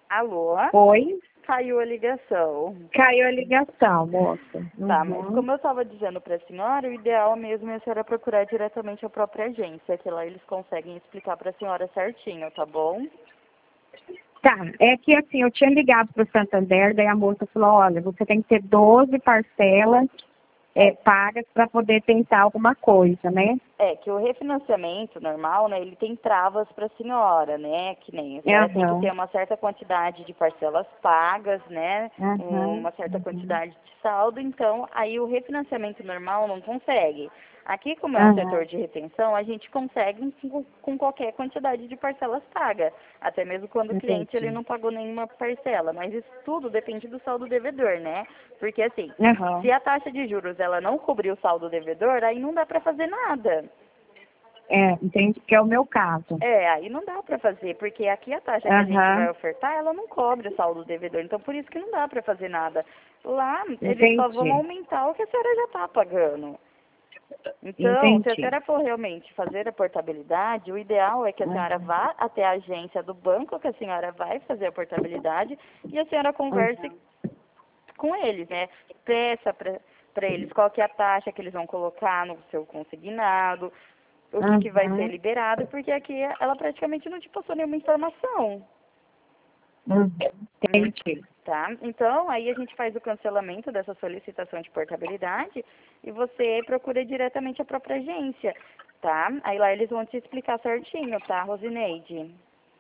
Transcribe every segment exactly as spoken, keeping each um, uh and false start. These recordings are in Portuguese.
Alô? Oi? Caiu a ligação. Caiu a ligação, moça. Tá, Uhum. mas como eu estava dizendo para a senhora, o ideal mesmo é a senhora procurar diretamente a própria agência, que lá eles conseguem explicar para a senhora certinho, tá bom? Tá, é que assim, eu tinha ligado para o Santander, daí a moça falou, olha, você tem que ter doze parcelas é, pagas para poder tentar alguma coisa, né? É, que o refinanciamento normal, né, ele tem travas para a senhora, né, que nem a senhora tem que ter Aham, uma certa quantidade de parcelas pagas, né, aham, uma certa uhum, quantidade de saldo, então aí o refinanciamento normal não consegue. Aqui, como é um setor aham, de retenção, a gente consegue com, com qualquer quantidade de parcelas pagas, até mesmo quando o cliente ele entendi. não pagou nenhuma parcela, mas isso tudo depende do saldo devedor, né, porque assim, Aham, se a taxa de juros ela não cobrir o saldo devedor, aí não dá para fazer nada. é, entendi, que é o meu caso. É, aí não dá para fazer, porque aqui a taxa que a gente vai Aham, ofertar, ela não cobre o saldo devedor, então por isso que não dá para fazer nada. Lá, eles só vão entendi, aumentar o que a senhora já está pagando. Então, se a entendi. senhora for realmente fazer a portabilidade, o ideal é que a senhora Aham, vá até a agência do banco que a senhora vai fazer a portabilidade e a senhora converse aham, com eles, né? Peça para eles qual que é a taxa que eles vão colocar no seu consignado, o que, que vai ser aham, liberado, porque aqui ela praticamente não te passou nenhuma informação. uhum, Hum, entendi. Tá? Então, aí a gente faz o cancelamento dessa solicitação de portabilidade e você procura diretamente a própria agência, tá? Aí lá eles vão te explicar certinho, tá, Rosineide?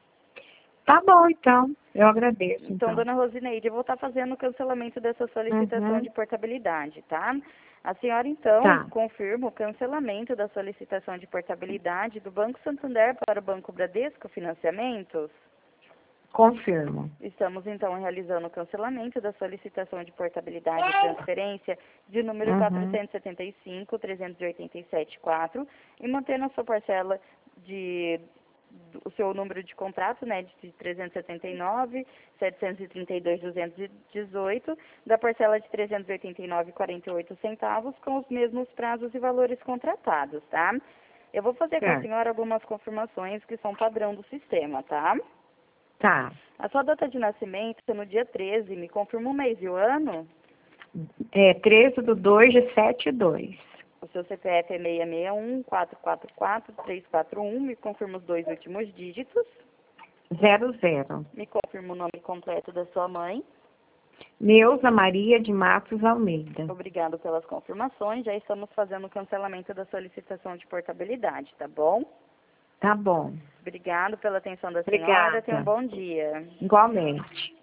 Tá bom, então. Eu agradeço, Então, então. dona Rosineide, eu vou estar fazendo o cancelamento dessa solicitação Uhum. de portabilidade, tá? A senhora, então, Tá, confirma o cancelamento da solicitação de portabilidade do Banco Santander para o Banco Bradesco Financiamentos? confirmo. Estamos, então, realizando o cancelamento da solicitação de portabilidade e transferência de número Uhum. quatrocentos e setenta e cinco, trezentos e oitenta e sete, quatro e mantendo a sua parcela de o seu número de contrato, né, de trezentos e setenta e nove, setecentos e trinta e dois, duzentos e dezoito, da parcela de trezentos e oitenta e nove vírgula quarenta e oito centavos, com os mesmos prazos e valores contratados, tá? Eu vou fazer com a Certo. senhora algumas confirmações que são padrão do sistema, tá? Tá. A sua data de nascimento é no dia treze, me confirma o mês e o ano? É treze do dois de setenta e dois. O seu C P F é seis seis um, quatro quatro quatro, três quatro um, me confirma os dois últimos dígitos. Zero zero. Me confirma o nome completo da sua mãe. Neuza Maria de Matos Almeida. Obrigado pelas confirmações. Já estamos fazendo o cancelamento da solicitação de portabilidade, tá bom? Tá bom. Obrigado pela atenção da senhora. Tenha um Obrigada. bom dia. Igualmente.